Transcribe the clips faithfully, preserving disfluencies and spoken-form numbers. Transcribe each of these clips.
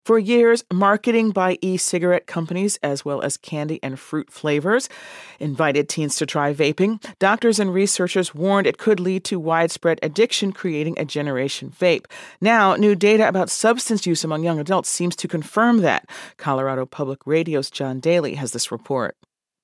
For years, marketing by e-cigarette companies, as well as candy and fruit flavors, invited teens to try vaping. Doctors and researchers warned it could lead to widespread addiction, creating a generation vape. Now, new data about substance use among young adults seems to confirm that. Colorado Public Radio's John Daly has this report.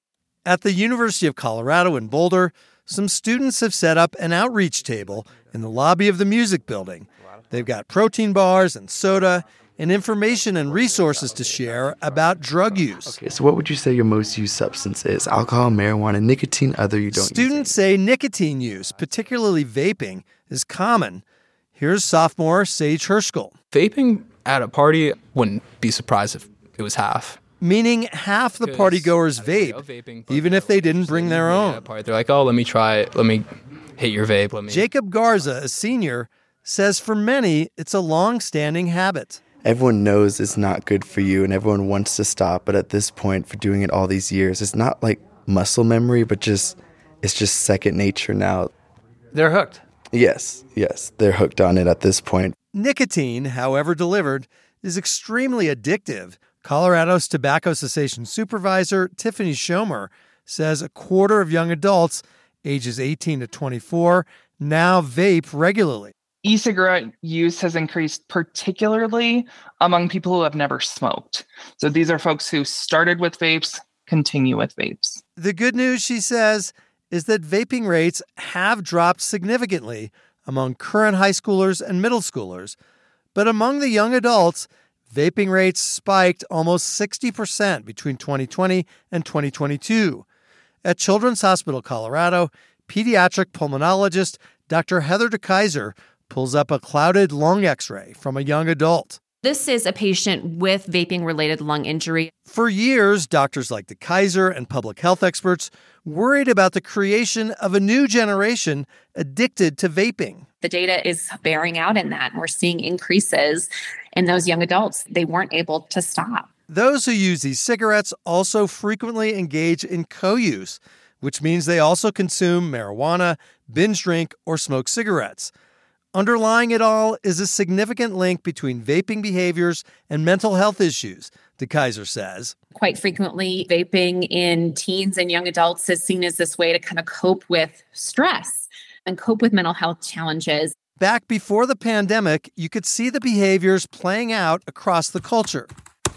At the University of Colorado in Boulder, some students have set up an outreach table in the lobby of the music building. They've got protein bars and soda and information and resources to share about drug use. Okay, so what would you say your most used substance is? Alcohol, marijuana, nicotine, other you don't use? Students say nicotine use, particularly vaping, is common. Here's sophomore Sage Herschel. Vaping at a party, wouldn't be surprised if it was half. Meaning half the partygoers vape, vaping, even if they didn't bring their own. They're like, oh, let me try it. Let me hit your vape. Let me. Jacob Garza, a senior, says for many, it's a long-standing habit. Everyone knows it's not good for you and everyone wants to stop, but at this point, for doing it all these years, it's not like muscle memory, but just it's just second nature now. They're hooked. Yes, yes, they're hooked on it at this point. Nicotine, however delivered, is extremely addictive. Colorado's Tobacco Cessation supervisor, Tiffany Schomer, says a quarter of young adults, ages eighteen to twenty-four, now vape regularly. E-cigarette use has increased particularly among people who have never smoked. So these are folks who started with vapes, continue with vapes. The good news, she says, is that vaping rates have dropped significantly among current high schoolers and middle schoolers. But among the young adults, vaping rates spiked almost sixty percent between twenty twenty and twenty twenty-two. At Children's Hospital Colorado, pediatric pulmonologist Doctor Heather DeKaiser pulls up a clouded lung x-ray from a young adult. This is a patient with vaping-related lung injury. For years, doctors like DeKaiser and public health experts worried about the creation of a new generation addicted to vaping. The data is bearing out in that. We're seeing increases in those young adults. They weren't able to stop. Those who use these cigarettes also frequently engage in co-use, which means they also consume marijuana, binge drink, or smoke cigarettes. Underlying it all is a significant link between vaping behaviors and mental health issues, DeKaiser says. Quite frequently, vaping in teens and young adults is seen as this way to kind of cope with stress and cope with mental health challenges. Back before the pandemic, you could see the behaviors playing out across the culture.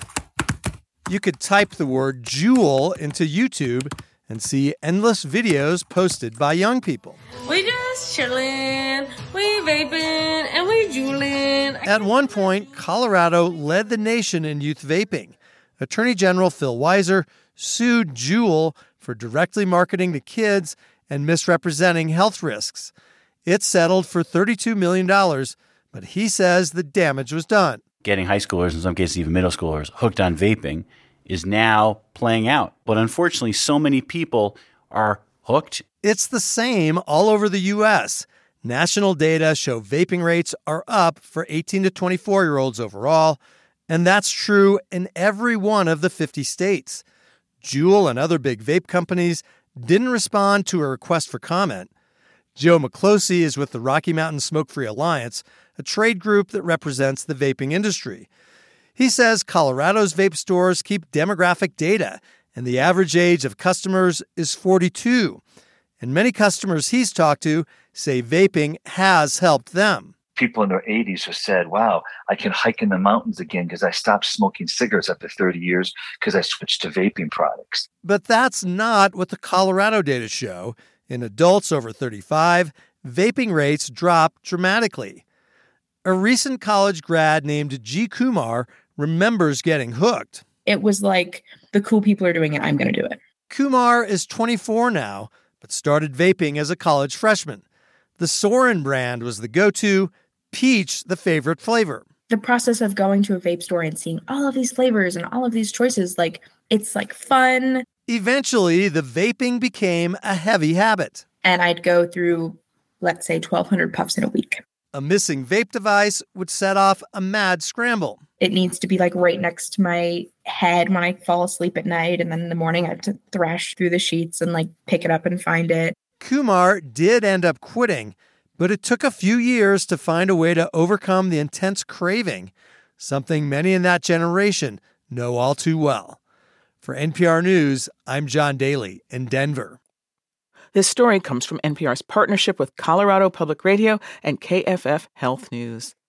You could type the word Juul into YouTube and see endless videos posted by young people. We just chillin', we vaping, and we Juulin'. At one point, Colorado led the nation in youth vaping. Attorney General Phil Weiser sued Juul for directly marketing to kids and misrepresenting health risks. It settled for thirty-two million dollars, but he says the damage was done. Getting high schoolers, in some cases even middle schoolers, hooked on vaping is now playing out. But unfortunately, so many people are hooked. It's the same all over the U S. National data show vaping rates are up for eighteen to twenty-four-year-olds overall, and that's true in every one of the fifty states. Juul and other big vape companies didn't respond to a request for comment. Joe McCloskey is with the Rocky Mountain Smoke-Free Alliance, a trade group that represents the vaping industry. He says Colorado's vape stores keep demographic data, and the average age of customers is forty-two. And many customers he's talked to say vaping has helped them. People in their eighties have said, wow, I can hike in the mountains again because I stopped smoking cigarettes after thirty years because I switched to vaping products. But that's not what the Colorado data show. In adults over thirty-five, vaping rates dropped dramatically. A recent college grad named G. Kumar remembers getting hooked. It was like, the cool people are doing it, I'm going to do it. Kumar is twenty-four now, but started vaping as a college freshman. The Soren brand was the go-to, peach the favorite flavor. The process of going to a vape store and seeing all of these flavors and all of these choices, like, it's like fun. Eventually, the vaping became a heavy habit. And I'd go through, let's say, twelve hundred puffs in a week. A missing vape device would set off a mad scramble. It needs to be like right next to my head when I fall asleep at night. And then in the morning, I have to thrash through the sheets and like pick it up and find it. Kumar did end up quitting, but it took a few years to find a way to overcome the intense craving. something many in that generation know all too well. For N P R News, I'm John Daly in Denver. This story comes from N P R's partnership with Colorado Public Radio and K F F Health News.